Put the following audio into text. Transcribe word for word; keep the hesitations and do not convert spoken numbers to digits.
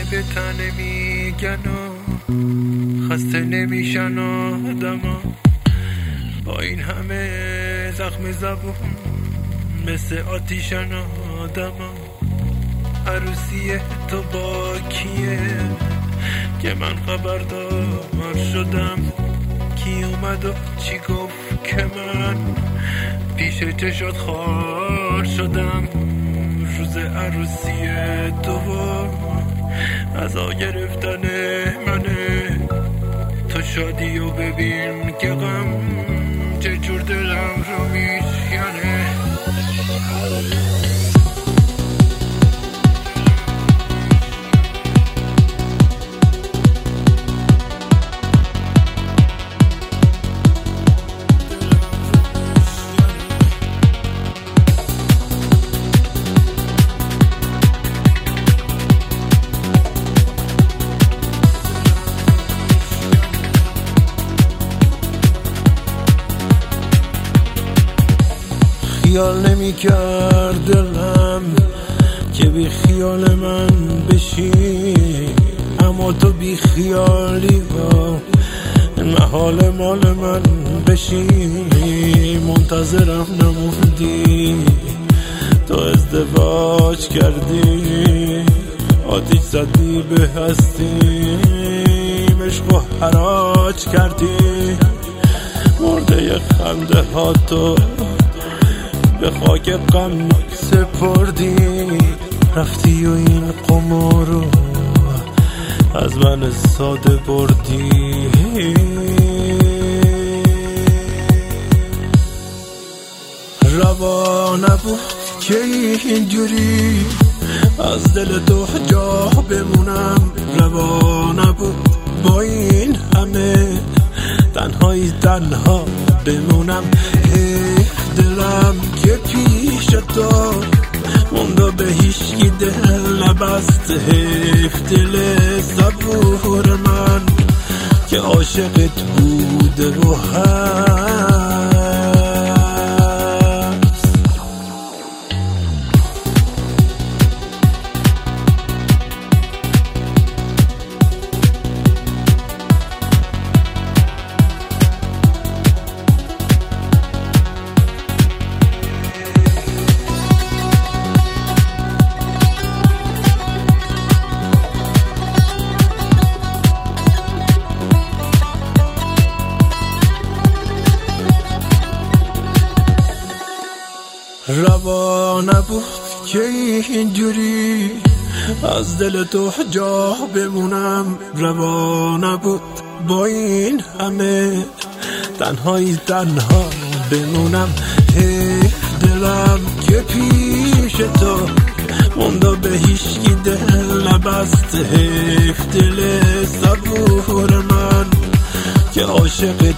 به تن میگن و خسته نمیشن آدما، با این همه زخم زبون مثل آتیشن آدما. عروسی تو با کیه که من خبردار شدم؟ کی اومد و چی گفت که من پیش چشات خوار شدم؟ روز عروسی تو عزا گرفتن منه، تو شادی و ببین که غم چه جور دلم رو میشکنه. خیال نمی کرد دلم که بی خیال من بشی، اما تو بی خیالی ها محال مال من بشی. منتظرم نموندی، تو ازدواج کردی، آتیش زدی به هستی، عشق و حراج کردی. مرده خنده ها تو به خاک غم سپردی، رفتی و این قمار رو از من ساده بردی. روا نبود که اینجوری از دل تو جا بمونم، روا نبود با این همه تنهایی تنها بمونم. دلم که پیش تو مونده به هیچکی دل نبست، حیف دل صبور من که عاشقت بوده و هست. روا نبود که اینجوری از دل تو جا بمونم، روا نبود با این همه تنهایی تنها بمونم. حیف دلم که پیش تو مونده به هیچکی دل نبست، حیف دل صبور من که عاشقت